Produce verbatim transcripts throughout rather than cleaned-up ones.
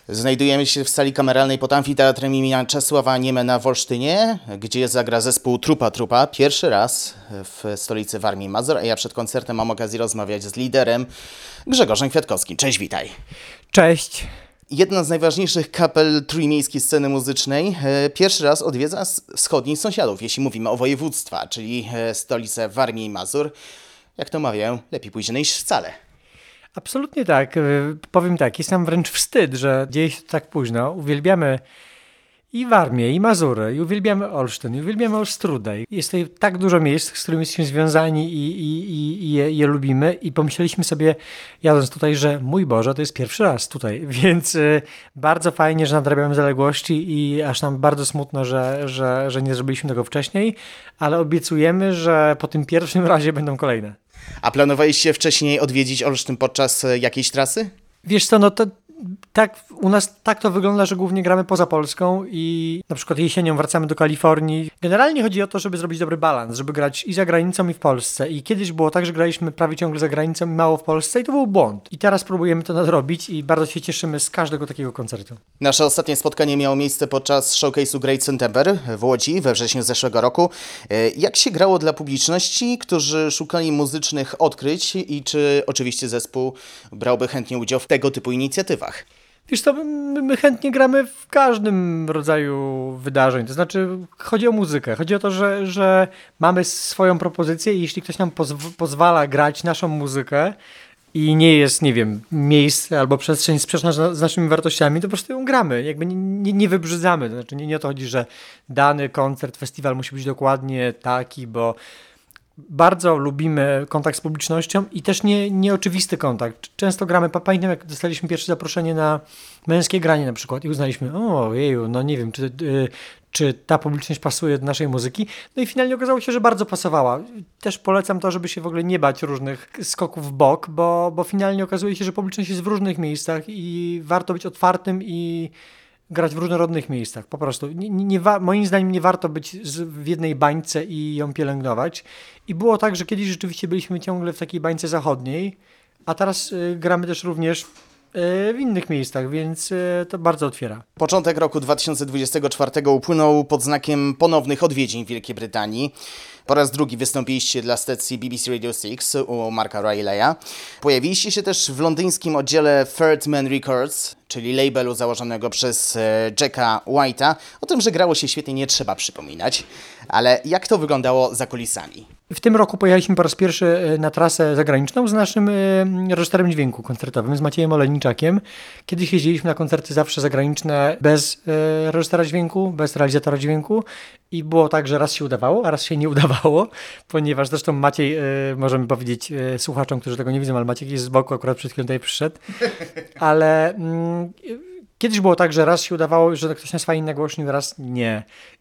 Znajdujemy się w sali kameralnej pod amfiteatrem imienia Czesława Niemena w Olsztynie, gdzie zagra zespół Trupa Trupa. Pierwszy raz w stolicy Warmii i Mazur, a ja przed koncertem mam okazję rozmawiać z liderem Grzegorzem Kwiatkowskim. Cześć, witaj. Cześć. Jedna z najważniejszych kapel trójmiejskiej sceny muzycznej pierwszy raz odwiedza wschodnich sąsiadów, jeśli mówimy o województwa, czyli stolicę Warmii i Mazur. Jak to mawiają, lepiej później niż wcale. Absolutnie tak. Powiem tak, jest nam wręcz wstyd, że dzieje się to tak późno. Uwielbiamy i Warmię, i Mazury, i uwielbiamy Olsztyn, i uwielbiamy Olstrudę. Jest tutaj tak dużo miejsc, z którymi jesteśmy związani i, i, i, i je, je lubimy. I pomyśleliśmy sobie, jadąc tutaj, że mój Boże, to jest pierwszy raz tutaj. Więc y, bardzo fajnie, że nadrabiamy zaległości i aż nam bardzo smutno, że, że, że nie zrobiliśmy tego wcześniej. Ale obiecujemy, że po tym pierwszym razie będą kolejne. A planowaliście wcześniej odwiedzić Olsztyn podczas jakiejś trasy? Wiesz co, no to tak, u nas tak to wygląda, że głównie gramy poza Polską i na przykład jesienią wracamy do Kalifornii. Generalnie chodzi o to, żeby zrobić dobry balans, żeby grać i za granicą, i w Polsce. I kiedyś było tak, że graliśmy prawie ciągle za granicą i mało w Polsce i to był błąd. I teraz próbujemy to nadrobić i bardzo się cieszymy z każdego takiego koncertu. Nasze ostatnie spotkanie miało miejsce podczas showcase'u Great September w Łodzi we wrześniu zeszłego roku. Jak się grało dla publiczności, którzy szukali muzycznych odkryć i czy oczywiście zespół brałby chętnie udział w tego typu inicjatywach? Wiesz co, my, my chętnie gramy w każdym rodzaju wydarzeń, to znaczy chodzi o muzykę, chodzi o to, że, że mamy swoją propozycję i jeśli ktoś nam pozw- pozwala grać naszą muzykę i nie jest, nie wiem, miejsce albo przestrzeń sprzeczna z, z naszymi wartościami, to po prostu ją gramy, jakby nie, nie, nie wybrzydzamy, to znaczy nie, nie o to chodzi, że dany koncert, festiwal musi być dokładnie taki, bo bardzo lubimy kontakt z publicznością i też nie, nieoczywisty kontakt. Często gramy, pamiętam jak dostaliśmy pierwsze zaproszenie na męskie granie na przykład i uznaliśmy, o jeju, no nie wiem, czy, y, czy ta publiczność pasuje do naszej muzyki. No i finalnie okazało się, że bardzo pasowała. Też polecam to, żeby się w ogóle nie bać różnych skoków w bok, bo, bo finalnie okazuje się, że publiczność jest w różnych miejscach i warto być otwartym i grać w różnorodnych miejscach, po prostu. Nie, nie, nie wa- moim zdaniem nie warto być z, w jednej bańce i ją pielęgnować. I było tak, że kiedyś rzeczywiście byliśmy ciągle w takiej bańce zachodniej, a teraz y, gramy też również y, w innych miejscach, więc y, to bardzo otwiera. Początek roku dwa tysiące dwudziestego czwartego upłynął pod znakiem ponownych odwiedzin w Wielkiej Brytanii. Po raz drugi wystąpiliście dla stacji B B C Radio six u Marka Rileya. Pojawiliście się też w londyńskim oddziale Third Man Records, czyli labelu założonego przez Jacka White'a. O tym, że grało się świetnie, nie trzeba przypominać. Ale jak to wyglądało za kulisami? W tym roku pojechaliśmy po raz pierwszy na trasę zagraniczną z naszym reżyserem dźwięku koncertowym, z Maciejem Oleniczakiem. Kiedyś jeździliśmy na koncerty zawsze zagraniczne bez reżysera dźwięku, bez realizatora dźwięku i było tak, że raz się udawało, a raz się nie udawało, ponieważ zresztą Maciej, możemy powiedzieć słuchaczom, którzy tego nie widzą, ale Maciek jest z boku, akurat przed chwilą tutaj przyszedł, ale mm, kiedyś było tak, że raz się udawało, że ktoś nas fajnie nagłośnił, raz nie.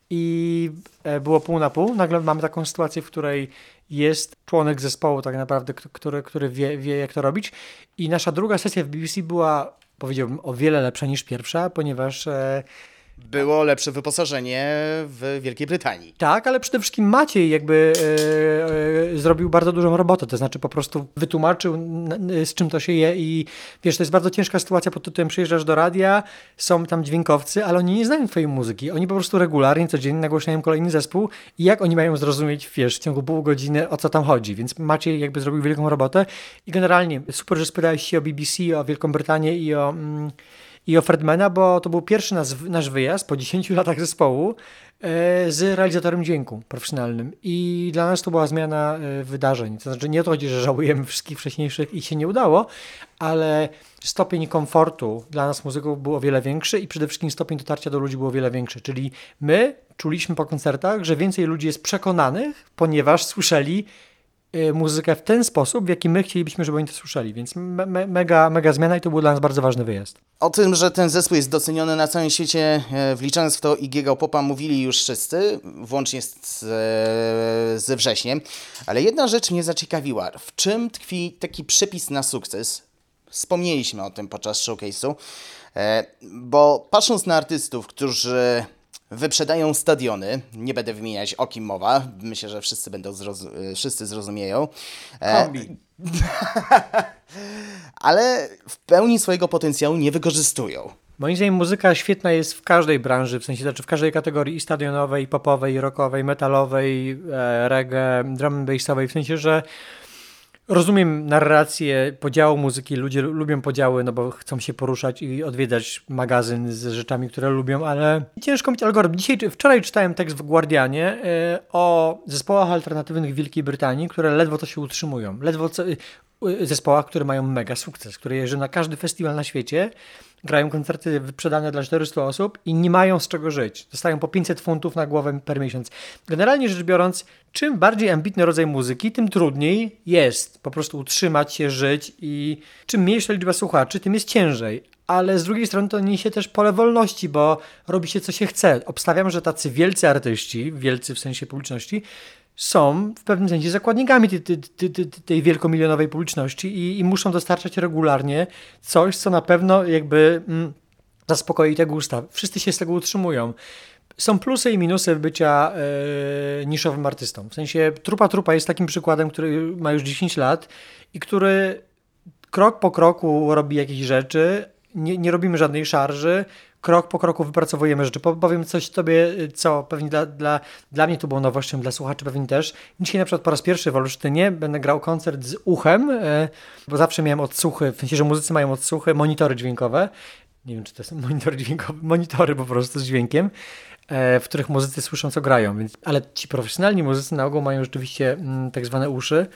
I było pół na pół. Nagle mamy taką sytuację, w której jest członek zespołu tak naprawdę, który, który wie, wie jak to robić. I nasza druga sesja w B B C była, powiedziałbym, o wiele lepsza niż pierwsza, ponieważ E, Było lepsze wyposażenie w Wielkiej Brytanii. Tak, ale przede wszystkim Maciej jakby e, e, zrobił bardzo dużą robotę, to znaczy po prostu wytłumaczył n- z czym to się je i wiesz, to jest bardzo ciężka sytuacja pod tytułem przyjeżdżasz do radia, są tam dźwiękowcy, ale oni nie znają twojej muzyki, oni po prostu regularnie, codziennie nagłaśniają kolejny zespół i jak oni mają zrozumieć, wiesz, w ciągu pół godziny o co tam chodzi, więc Maciej jakby zrobił wielką robotę i generalnie super, że spytałeś się o B B C, o Wielką Brytanię i o... Mm, i o Fredmana, bo to był pierwszy nas, nasz wyjazd po dziesięciu latach zespołu e, z realizatorem dźwięku profesjonalnym i dla nas to była zmiana e, wydarzeń. To znaczy nie o to chodzi, że żałujemy wszystkich wcześniejszych i się nie udało, ale stopień komfortu dla nas muzyków był o wiele większy i przede wszystkim stopień dotarcia do ludzi był o wiele większy. Czyli my czuliśmy po koncertach, że więcej ludzi jest przekonanych, ponieważ słyszeli muzykę w ten sposób, w jaki my chcielibyśmy, żeby oni to słyszeli, więc me- me- mega, mega zmiana i to był dla nas bardzo ważny wyjazd. O tym, że ten zespół jest doceniony na całym świecie, wliczając w to i Giga Popa, mówili już wszyscy, włącznie z, ze wrześniem, ale jedna rzecz mnie zaciekawiła. W czym tkwi taki przepis na sukces? Wspomnieliśmy o tym podczas showcase'u, bo patrząc na artystów, którzy wyprzedają stadiony, nie będę wymieniać, o kim mowa, myślę, że wszyscy będą zrozum- wszyscy zrozumieją. Kombi. Ale w pełni swojego potencjału nie wykorzystują. Moim zdaniem muzyka świetna jest w każdej branży, w sensie znaczy w każdej kategorii i stadionowej, i popowej, i rockowej, metalowej, e, reggae, drum and bassowej, w sensie, że rozumiem narrację podziału muzyki, ludzie lubią podziały, no bo chcą się poruszać i odwiedzać magazyn z rzeczami, które lubią, ale ciężko mieć algorytm. Dzisiaj, wczoraj czytałem tekst w Guardianie e, o zespołach alternatywnych w Wielkiej Brytanii, które ledwo to się utrzymują. Ledwo co, zespołach, które mają mega sukces, które jeżdżą na każdy festiwal na świecie, grają koncerty wyprzedane dla czterystu osób i nie mają z czego żyć. Dostają po pięćset funtów na głowę per miesiąc. Generalnie rzecz biorąc, czym bardziej ambitny rodzaj muzyki, tym trudniej jest po prostu utrzymać się, żyć i czym mniejsza liczba słuchaczy, tym jest ciężej. Ale z drugiej strony to niesie też pole wolności, bo robi się co się chce. Obstawiam, że tacy wielcy artyści, wielcy w sensie publiczności, są w pewnym sensie zakładnikami tej, tej, tej, tej wielkomilionowej publiczności i, i muszą dostarczać regularnie coś, co na pewno jakby mm, zaspokoi te gusta. Wszyscy się z tego utrzymują. Są plusy i minusy bycia yy, niszowym artystą. W sensie Trupa Trupa jest takim przykładem, który ma już dziesięć lat i który krok po kroku robi jakieś rzeczy, nie, nie robimy żadnej szarży, krok po kroku wypracowujemy rzeczy. Powiem coś tobie, co pewnie dla, dla, dla mnie to było nowością, dla słuchaczy pewnie też. Dzisiaj na przykład po raz pierwszy w Olsztynie będę grał koncert z uchem, bo zawsze miałem odsłuchy, w sensie, że muzycy mają odsłuchy, monitory dźwiękowe. Nie wiem, czy to są monitory dźwiękowe, monitory po prostu z dźwiękiem, w których muzycy słyszą, co grają. Więc, ale ci profesjonalni muzycy na ogół mają rzeczywiście mm, tak zwane uszy.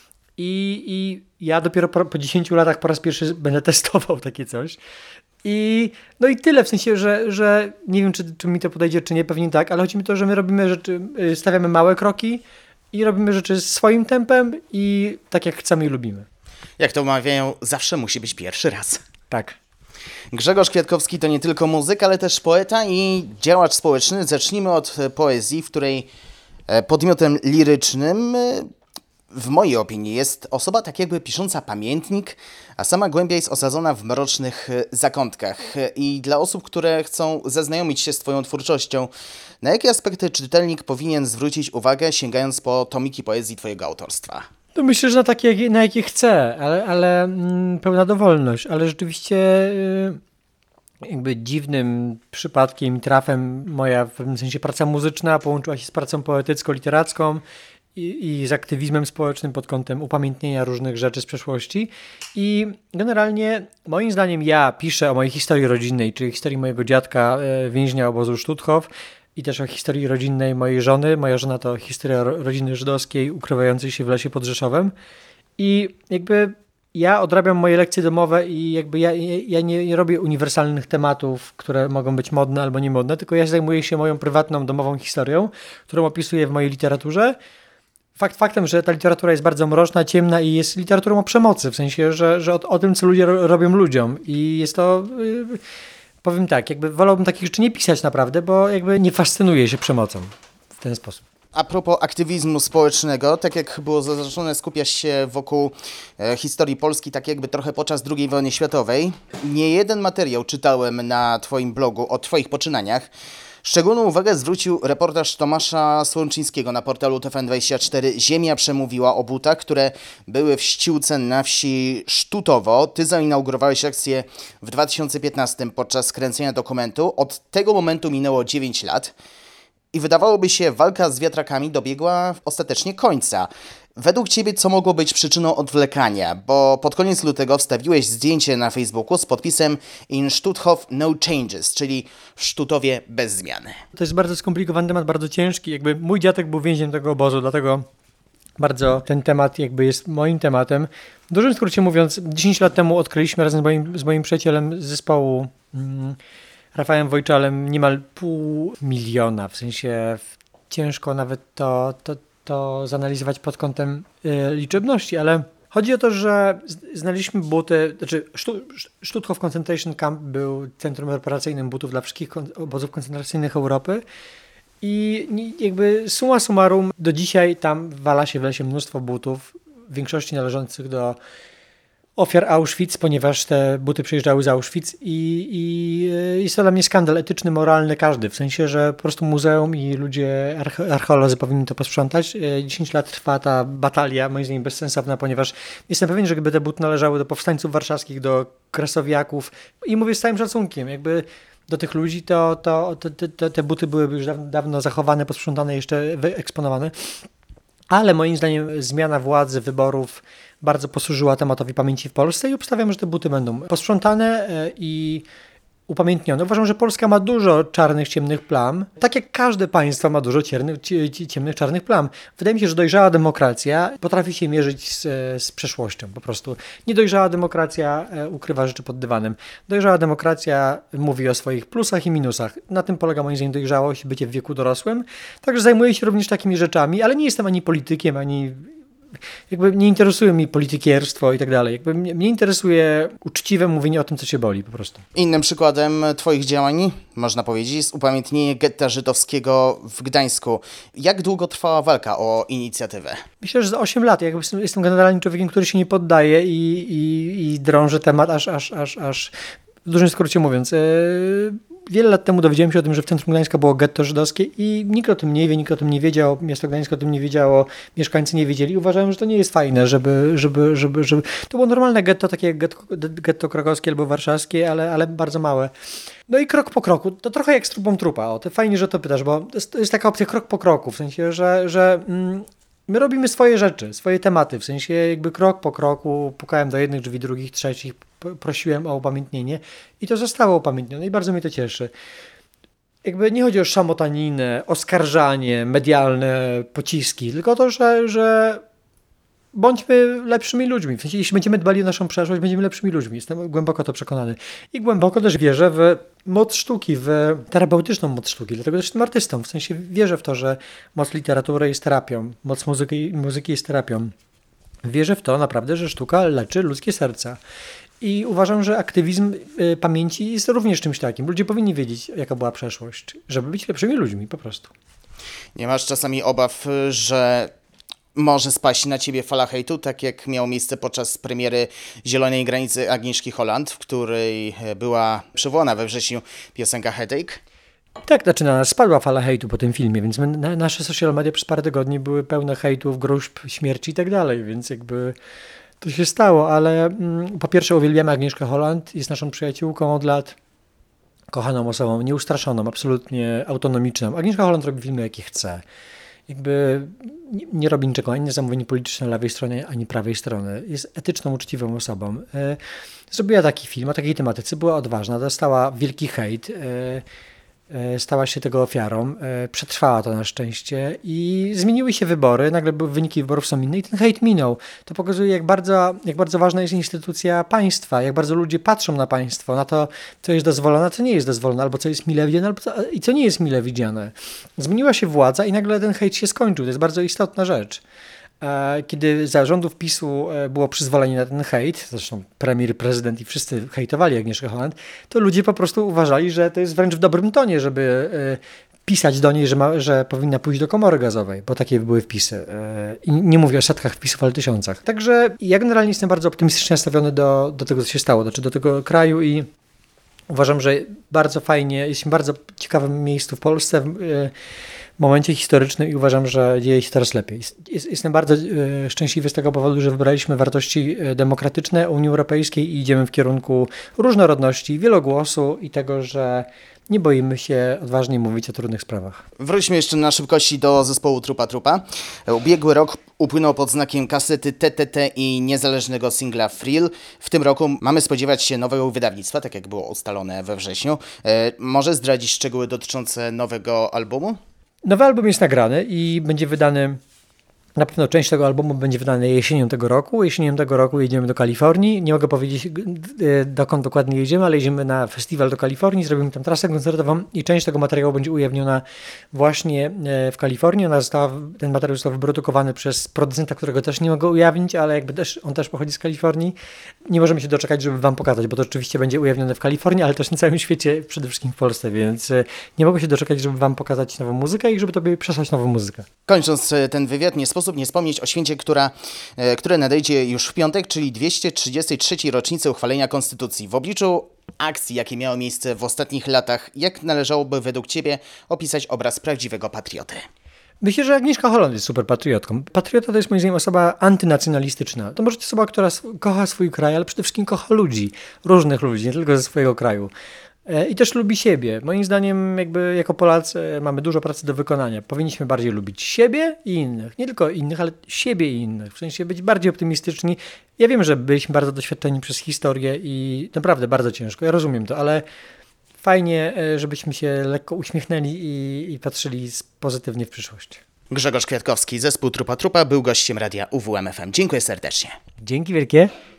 I, I ja dopiero po, po dziesięciu latach po raz pierwszy będę testował takie coś. I no i tyle, w sensie, że, że nie wiem, czy, czy mi to podejdzie, czy nie, pewnie tak, ale chodzi mi o to, że my robimy rzeczy, stawiamy małe kroki i robimy rzeczy swoim tempem i tak jak chcemy i lubimy. Jak to mawiają, zawsze musi być pierwszy raz. Tak. Grzegorz Kwiatkowski to nie tylko muzyk, ale też poeta i działacz społeczny. Zacznijmy od poezji, w której podmiotem lirycznym w mojej opinii jest osoba tak jakby pisząca pamiętnik, a sama głębia jest osadzona w mrocznych zakątkach. I dla osób, które chcą zaznajomić się z twoją twórczością, na jakie aspekty czytelnik powinien zwrócić uwagę, sięgając po tomiki poezji twojego autorstwa? To myślę, że na takie, na jakie chce, ale, ale mm, pełna dowolność, ale rzeczywiście yy, jakby dziwnym przypadkiem i trafem moja w pewnym sensie praca muzyczna połączyła się z pracą poetycko-literacką i, i z aktywizmem społecznym pod kątem upamiętnienia różnych rzeczy z przeszłości. I generalnie moim zdaniem ja piszę o mojej historii rodzinnej, czyli historii mojego dziadka, yy, więźnia obozu Stutthof, i też o historii rodzinnej mojej żony. Moja żona to historia rodziny żydowskiej ukrywającej się w lesie pod Rzeszowem. I jakby ja odrabiam moje lekcje domowe i jakby ja, ja nie, nie robię uniwersalnych tematów, które mogą być modne albo niemodne, tylko ja zajmuję się moją prywatną, domową historią, którą opisuję w mojej literaturze. Fakt faktem, że ta literatura jest bardzo mroczna, ciemna i jest literaturą o przemocy, w sensie, że, że o, o tym, co ludzie ro, robią ludziom. I jest to... Yy, Powiem tak, jakby wolałbym takich rzeczy nie pisać naprawdę, bo jakby nie fascynuję się przemocą w ten sposób. A propos aktywizmu społecznego, tak jak było zaznaczone, skupiasz się wokół e, historii Polski, tak jakby trochę podczas drugiej wojny światowej. Nie jeden materiał czytałem na twoim blogu o twoich poczynaniach. Szczególną uwagę zwrócił reportaż Tomasza Słomczyńskiego na portalu T V N dwadzieścia cztery. Ziemia przemówiła o butach, które były w Ściółce na wsi Sztutowo. Ty zainaugurowałeś akcję w dwa tysiące piętnastym podczas kręcenia dokumentu. Od tego momentu minęło dziewięć lat i wydawałoby się, walka z wiatrakami dobiegła ostatecznie końca. Według ciebie co mogło być przyczyną odwlekania? Bo pod koniec lutego wstawiłeś zdjęcie na Facebooku z podpisem In Stutthof no changes, czyli w Sztutowie bez zmiany. To jest bardzo skomplikowany temat, bardzo ciężki. Jakby mój dziadek był więźniem tego obozu, dlatego bardzo ten temat jakby jest moim tematem. W dużym skrócie mówiąc, dziesięć lat temu odkryliśmy razem z moim, z moim przyjacielem z zespołu mm, Rafałem Wojczalem niemal pół miliona, w sensie ciężko nawet to, to, to zanalizować pod kątem y, liczebności, ale chodzi o to, że znaleźliśmy buty, znaczy Stutthof Concentration Camp był centrum reparacyjnym butów dla wszystkich kon- obozów koncentracyjnych Europy i jakby summa summarum do dzisiaj tam wala się w lesie mnóstwo butów, w większości należących do ofiar Auschwitz, ponieważ te buty przyjeżdżały z Auschwitz i, i jest to dla mnie skandal etyczny, moralny każdy, w sensie, że po prostu muzeum i ludzie, archeolodzy powinni to posprzątać. dziesięć lat trwa ta batalia, moim zdaniem bezsensowna, ponieważ jestem pewien, że gdyby te buty należały do powstańców warszawskich, do kresowiaków i mówię z całym szacunkiem, jakby do tych ludzi, to, to, to, to te buty byłyby już dawno, dawno zachowane, posprzątane, jeszcze wyeksponowane. Ale moim zdaniem zmiana władzy, wyborów bardzo posłużyła tematowi pamięci w Polsce i obstawiam, że te buty będą posprzątane i upamiętnione. Uważam, że Polska ma dużo czarnych, ciemnych plam, tak jak każde państwo ma dużo ciemnych, ciemnych czarnych plam. Wydaje mi się, że dojrzała demokracja potrafi się mierzyć z, z przeszłością po prostu. Niedojrzała demokracja ukrywa rzeczy pod dywanem. Dojrzała demokracja mówi o swoich plusach i minusach. Na tym polega moim zdaniem dojrzałość, bycie w wieku dorosłym. Także zajmuję się również takimi rzeczami, ale nie jestem ani politykiem, ani jakby nie interesuje mnie politykierstwo i tak dalej. Jakby mnie, mnie interesuje uczciwe mówienie o tym, co się boli po prostu. Innym przykładem twoich działań, można powiedzieć, jest upamiętnienie getta żydowskiego w Gdańsku. Jak długo trwała walka o inicjatywę? Myślę, że za osiem lat. Jakby jestem, jestem generalnie człowiekiem, który się nie poddaje i, i, i drąży temat aż, aż, aż, aż w dużym skrócie mówiąc. Yy... Wiele lat temu dowiedziałem się o tym, że w centrum Gdańska było getto żydowskie i nikt o tym nie wie, nikt o tym nie wiedział, miasto Gdańsk o tym nie wiedziało, mieszkańcy nie wiedzieli. Uważałem, że to nie jest fajne, żeby, żeby, żeby, żeby... To było normalne getto, takie jak getto, getto krakowskie albo warszawskie, ale, ale bardzo małe. No i krok po kroku, to trochę jak z trupą trupa. O, to fajnie, że to pytasz, bo to jest, to jest taka opcja krok po kroku, w sensie, że, że mm, my robimy swoje rzeczy, swoje tematy, w sensie jakby krok po kroku, pukałem do jednych drzwi, drugich, trzecich, prosiłem o upamiętnienie i to zostało upamiętnione i bardzo mnie to cieszy. Jakby nie chodzi o szamotaninę, oskarżanie, medialne pociski, tylko to, że, że bądźmy lepszymi ludźmi. W sensie, jeśli będziemy dbali o naszą przeszłość, będziemy lepszymi ludźmi. Jestem głęboko to przekonany. I głęboko też wierzę w moc sztuki, w terapeutyczną moc sztuki. Dlatego też jestem artystą. W sensie wierzę w to, że moc literatury jest terapią, moc muzyki, muzyki jest terapią. Wierzę w to naprawdę, że sztuka leczy ludzkie serca. I uważam, że aktywizm y, pamięci jest również czymś takim. Ludzie powinni wiedzieć, jaka była przeszłość, żeby być lepszymi ludźmi po prostu. Nie masz czasami obaw, że może spaść na ciebie fala hejtu, tak jak miało miejsce podczas premiery Zielonej Granicy Agnieszki Holland, w której była przywołana we wrześniu piosenka Headache? Tak, znaczy na nas spadła fala hejtu po tym filmie, więc my, na, nasze social media przez parę tygodni były pełne hejtów, gruźb, śmierci i tak dalej, więc jakby to się stało, ale mm, po pierwsze uwielbiamy Agnieszkę Holland, jest naszą przyjaciółką od lat, kochaną osobą, nieustraszoną, absolutnie autonomiczną. Agnieszka Holland robi filmy, jakie chce. Jakby nie, nie robi niczego, ani na zamówienie polityczne lewej stronie, ani prawej strony. Jest etyczną, uczciwą osobą. E, zrobiła taki film o takiej tematyce, była odważna, dostała wielki hejt, e, stała się tego ofiarą, przetrwała to na szczęście i zmieniły się wybory, nagle były wyniki wyborów są inne i ten hejt minął. To pokazuje, jak bardzo, jak bardzo ważna jest instytucja państwa, jak bardzo ludzie patrzą na państwo, na to, co jest dozwolone, co nie jest dozwolone, albo co jest mile widziane, albo co, i co nie jest mile widziane. Zmieniła się władza i nagle ten hejt się skończył. To jest bardzo istotna rzecz. Kiedy za rządów PiSu było przyzwolenie na ten hejt, zresztą premier, prezydent i wszyscy hejtowali Agnieszkę Holland, to ludzie po prostu uważali, że to jest wręcz w dobrym tonie, żeby pisać do niej, że, ma, że powinna pójść do komory gazowej, bo takie były wpisy. I nie mówię o setkach wpisów, ale tysiącach. Także ja generalnie jestem bardzo optymistycznie nastawiony do, do tego, co się stało, znaczy do tego kraju i uważam, że bardzo fajnie, jesteśmy w bardzo ciekawym miejscu w Polsce, w momencie historycznym i uważam, że dzieje się teraz lepiej. Jest, jestem bardzo e, szczęśliwy z tego powodu, że wybraliśmy wartości demokratyczne Unii Europejskiej i idziemy w kierunku różnorodności, wielogłosu i tego, że nie boimy się odważnie mówić o trudnych sprawach. Wróćmy jeszcze na szybkości do zespołu Trupa Trupa. Ubiegły rok upłynął pod znakiem kasety T T T i niezależnego singla Frill. W tym roku mamy spodziewać się nowego wydawnictwa, tak jak było ustalone we wrześniu. E, może zdradzić szczegóły dotyczące nowego albumu? Nowy album jest nagrany i będzie wydany, na pewno część tego albumu będzie wydana jesienią tego roku. Jesienią tego roku jedziemy do Kalifornii. Nie mogę powiedzieć, dokąd dokładnie jedziemy, ale jedziemy na festiwal do Kalifornii, zrobimy tam trasę koncertową i część tego materiału będzie ujawniona właśnie w Kalifornii. Ona została, ten materiał został wyprodukowany przez producenta, którego też nie mogę ujawnić, ale jakby też, on też pochodzi z Kalifornii. Nie możemy się doczekać, żeby wam pokazać, bo to oczywiście będzie ujawnione w Kalifornii, ale też na całym świecie, przede wszystkim w Polsce, więc nie mogę się doczekać, żeby wam pokazać nową muzykę i żeby tobie przesłać nową muzykę. Kończąc ten wywiad, nie sposób sposób nie wspomnieć o święcie, która, e, które nadejdzie już w piątek, czyli dwieście trzydziestej trzeciej rocznicy uchwalenia Konstytucji. W obliczu akcji, jakie miały miejsce w ostatnich latach, jak należałoby według Ciebie opisać obraz prawdziwego patrioty? Myślę, że Agnieszka Holland jest super patriotką. Patriota to jest moim zdaniem osoba antynacjonalistyczna. To może być osoba, która kocha swój kraj, ale przede wszystkim kocha ludzi, różnych ludzi, nie tylko ze swojego kraju. I też lubi siebie. Moim zdaniem jakby jako Polacy mamy dużo pracy do wykonania. Powinniśmy bardziej lubić siebie i innych. Nie tylko innych, ale siebie i innych. W sensie być bardziej optymistyczni. Ja wiem, że byliśmy bardzo doświadczeni przez historię i naprawdę bardzo ciężko. Ja rozumiem to, ale fajnie, żebyśmy się lekko uśmiechnęli i, i patrzyli pozytywnie w przyszłość. Grzegorz Kwiatkowski, zespół Trupa Trupa, był gościem radia U W M F M. Dziękuję serdecznie. Dzięki wielkie.